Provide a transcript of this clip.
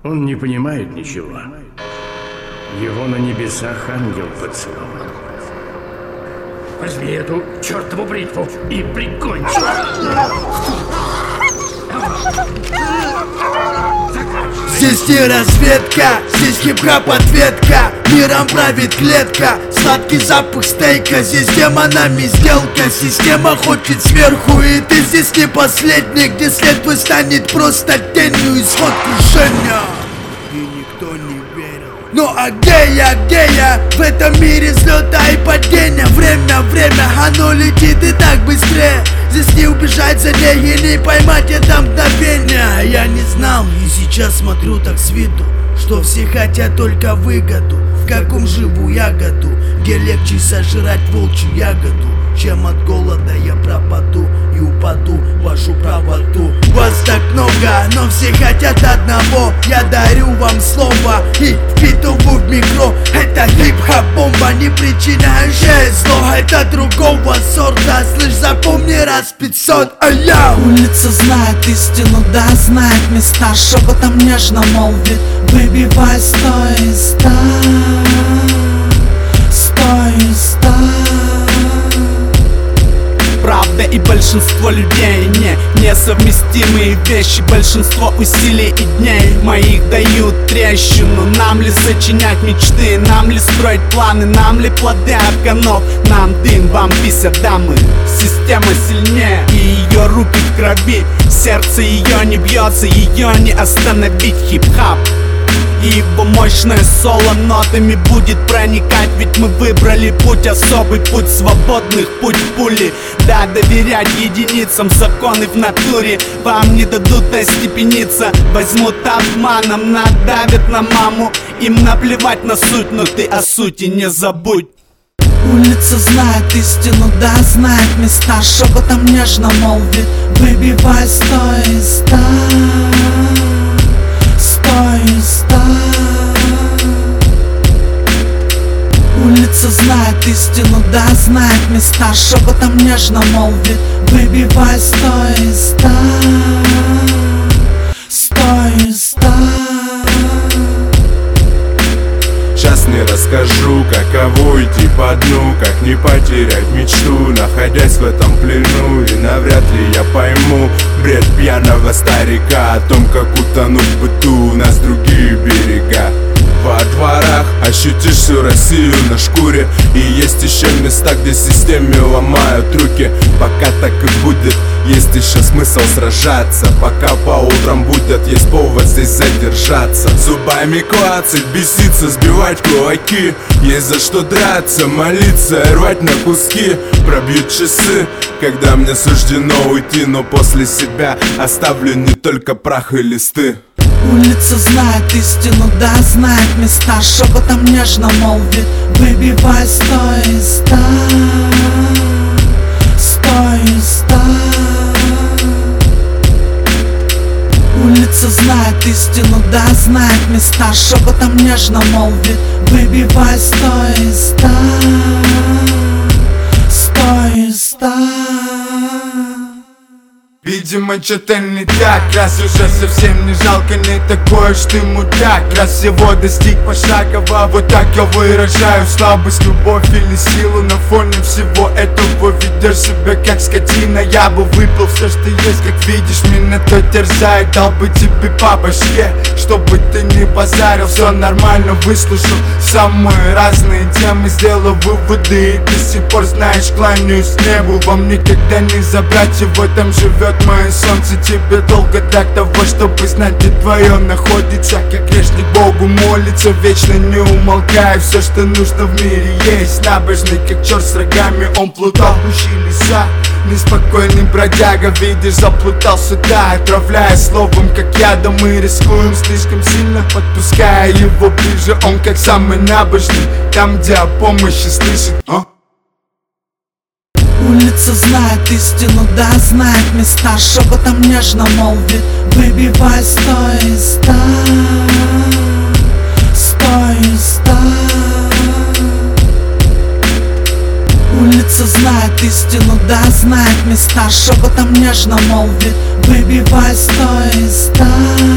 Он не понимает ничего. Его на небесах ангел поцеловал. Возьми эту чертову бритву и прикончи. Здесь не разведка, здесь хип-хоп ответка. Миром правит клетка, сладкий запах стейка. Здесь демонами сделка, система хочет сверху. И ты здесь не последний, где след твой станет просто тенью. Исход крушения, и никто не верил. Ну а где я? В этом мире взлета и падения. Время, оно летит и так быстрее. Здесь не убежать за ней и не поймать это мгновение. Я не знал и сейчас смотрю так с виду, что все хотят только выгоду. В каком живу я году, где легче сожрать волчью ягоду, чем от голода я пропаду и упаду в вашу правоту. Вас так много, но все хотят одного. Я дарю вам слово и впитываю в микро. Это хип-хоп бомба, не причиняющая зло. Это другого сорта, слышь, запомни раз 500. Улица знает истину, да, знает места. Шепотом нежно молвит: выбивай, стой, Правда и большинство людей несовместимые вещи. Большинство усилий и дней моих дают трещину. Нам ли сочинять мечты, нам ли строить планы, нам ли плоды органов, нам дым, вам пися дамы. Система сильнее и ее руки в крови. Сердце ее не бьется, ее не остановить. Хип-хоп и его мощное соло нотами будет проникать. Ведь мы выбрали путь особый, путь свободных, путь пули. Да, доверять единицам, законы в натуре вам не дадут остепениться. Возьмут обманом, надавят на маму. Им наплевать на суть, но ты о сути не забудь. Улица знает истину, да, знает места. Шепотом нежно молвит: выбивай, стой. Улица знает истину, да, знает места. Шепотом нежно молвит: выбивай, стой. Сейчас не расскажу, каково идти по дну, как не потерять мечту, находясь в этом плену. И навряд ли я пойму бред пьяного старика о том, как утонуть в быту. У нас другие берега. Во дворах ощутишь всю Россию на шкуре. И есть еще места, где системе ломают руки. Пока так и будет, есть еще смысл сражаться. Пока по утрам будет, есть повод здесь задержаться. Зубами клацать, беситься, сбивать кулаки. Есть за что драться, молиться, рвать на куски. Пробьют часы, когда мне суждено уйти, но после себя оставлю не только прах и листы. Улица знает истину, да, знает места. Шепотом нежно молвит: выбивай, стой. Улица знает истину, да, знает места. Шепотом нежно молвит: выбивай, стой. Видимо, что-то не так, раз уже совсем не жалко, не такой уж ты мудак. Раз всего достиг пошагово, вот так я выражаю слабость, любовь или силу. На фоне всего этого ведешь себя как скотина. Я бы выпил все, что есть, как видишь, меня то терзает. Дал бы тебе по башке, чтобы ты не базарил. Все нормально, выслушал самые разные темы, сделал выводы и до сих пор, знаешь, кланяюсь небу. Вам никогда не забрать, и в этом живет мое солнце. Тебе долго так того, чтобы знать, где твое находится. Как грешник Богу молится, вечно не умолкая. Все, что нужно в мире есть. Набожный, как черт с рогами, он плутал в гуще леса. Неспокойный бродяга, видишь, заплутал сюда, отравляя словом, как ядом. Мы рискуем слишком сильно, подпуская его ближе. Он как самый набожный, там, где о помощи слышит. Улица знает истину, да, знает места. Шепотом нежно молвит: выбивай, стой. Улица знает истину, да, знает места. Шепотом нежно молвит: выбивай, стой.